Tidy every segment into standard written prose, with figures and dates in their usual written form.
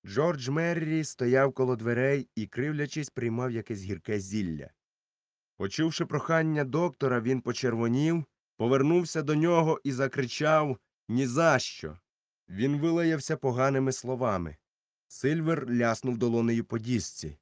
Джордж Меррі стояв коло дверей і, кривлячись, приймав якесь гірке зілля. Почувши прохання доктора, він почервонів, повернувся до нього і закричав «Ні за що!». Він вилаявся поганими словами. Сильвер ляснув долонею по дісці.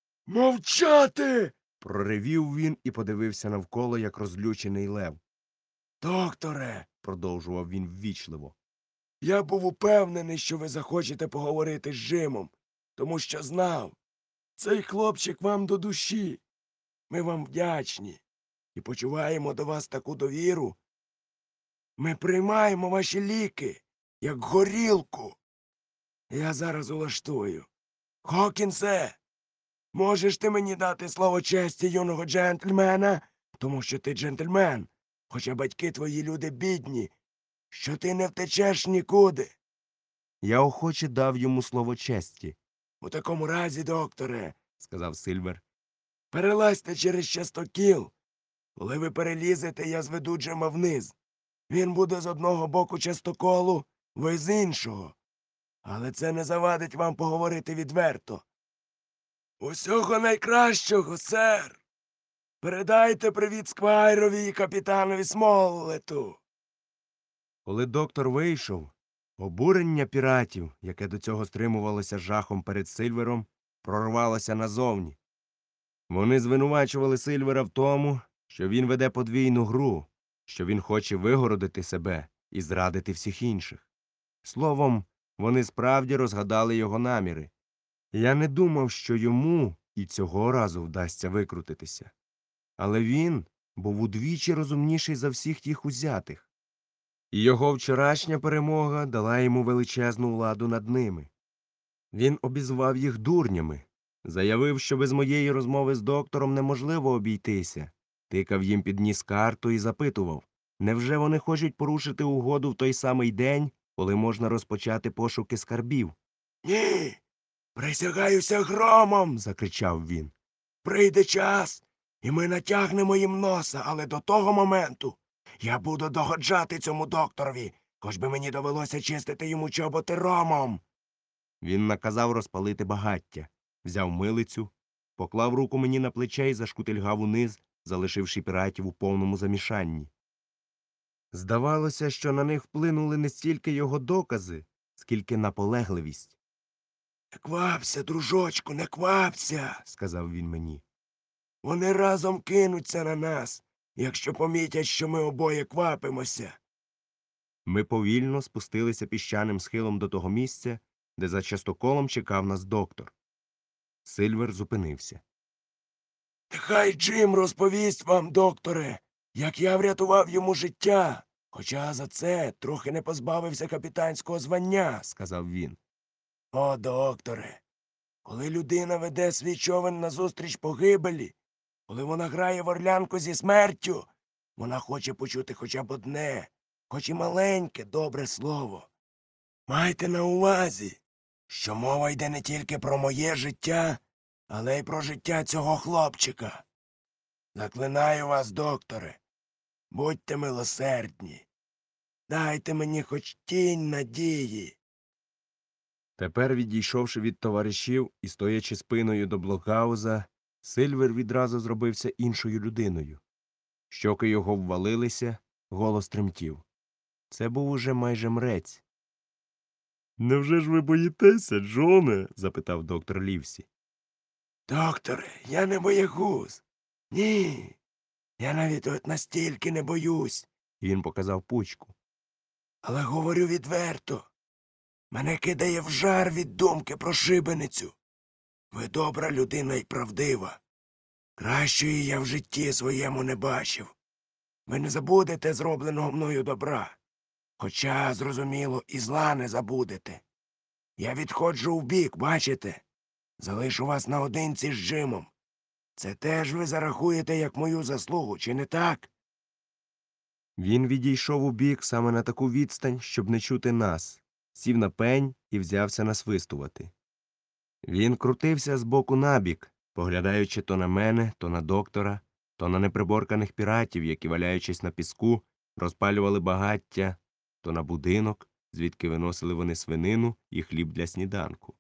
«Мовчати!» – проривів він і подивився навколо, як розлючений лев. «Докторе!» – продовжував він ввічливо. «Я був упевнений, що ви захочете поговорити з Джимом, тому що знав. Цей хлопчик вам до душі. Ми вам вдячні і почуваємо до вас таку довіру. Ми приймаємо ваші ліки, як горілку. Я зараз улаштую. Хокінсе, можеш ти мені дати слово честі юного джентльмена, тому що ти джентльмен, хоча батьки твої люди бідні, що ти не втечеш нікуди. Я охоче дав йому слово честі. У такому разі, докторе, сказав Сильвер, перелазьте через частокіл. Коли ви перелізете, я зведу Джема вниз. Він буде з одного боку частоколу, ви з іншого. Але це не завадить вам поговорити відверто. Усього найкращого, сер. Передайте привіт Сквайрові і капітанові Смоллету. Коли доктор вийшов, обурення піратів, яке до цього стримувалося жахом перед Сильвером, прорвалося назовні. Вони звинувачували Сильвера в тому, що він веде подвійну гру, що він хоче вигородити себе і зрадити всіх інших. Словом, вони справді розгадали його наміри. Я не думав, що йому і цього разу вдасться викрутитися. Але він був удвічі розумніший за всіх їх узятих. І його вчорашня перемога дала йому величезну владу над ними. Він обізвав їх дурнями, заявив, що без моєї розмови з доктором неможливо обійтися, тикав їм під ніс карту і запитував, невже вони хочуть порушити угоду в той самий день, коли можна розпочати пошуки скарбів. «Ні, присягаюся громом!» – закричав він. «Прийде час, і ми натягнемо їм носа, але до того моменту я буду догоджати цьому докторові, хоч би мені довелося чистити йому чоботи ромом!» Він наказав розпалити багаття, взяв милицю, поклав руку мені на плече і зашкутильгав униз, залишивши піратів у повному замішанні. Здавалося, що на них вплинули не стільки його докази, скільки наполегливість. «Не квапся, дружочку, не квапся!» – сказав він мені. «Вони разом кинуться на нас, якщо помітять, що ми обоє квапимося». Ми повільно спустилися піщаним схилом до того місця, де за частоколом чекав нас доктор. Сильвер зупинився. «Нехай Джим розповість вам, докторе, як я врятував йому життя, хоча за це трохи не позбавився капітанського звання», – сказав він. «О, докторе, коли людина веде свій човен назустріч погибелі, коли вона грає в орлянку зі смертю, вона хоче почути хоча б одне, хоч і маленьке, добре слово. Майте на увазі, що мова йде не тільки про моє життя, але й про життя цього хлопчика. Заклинаю вас, докторе, будьте милосердні. Дайте мені хоч тінь надії». Тепер, відійшовши від товаришів і стоячи спиною до блокгауза, Сильвер відразу зробився іншою людиною. Щоки його ввалилися, голос тремтів. Це був уже майже мрець. «Невже ж ви боїтеся, Джоне?» – запитав доктор Лівсі. «Докторе, я не боягуз. Ні, я навіть от настільки не боюсь», – він показав пучку. «Але говорю відверто. Мене кидає в жар від думки про шибеницю. Ви добра людина і правдива. Кращої я в житті своєму не бачив. Ви не забудете зробленого мною добра. Хоча, зрозуміло, і зла не забудете. Я відходжу вбік, бачите? Залишу вас наодинці з Джимом. Це теж ви зарахуєте як мою заслугу, чи не так?» Він відійшов убік саме на таку відстань, щоб не чути нас, сів на пень і взявся насвистувати. Він крутився з боку на бік, поглядаючи то на мене, то на доктора, то на неприборканих піратів, які, валяючись на піску, розпалювали багаття, то на будинок, звідки виносили вони свинину і хліб для сніданку.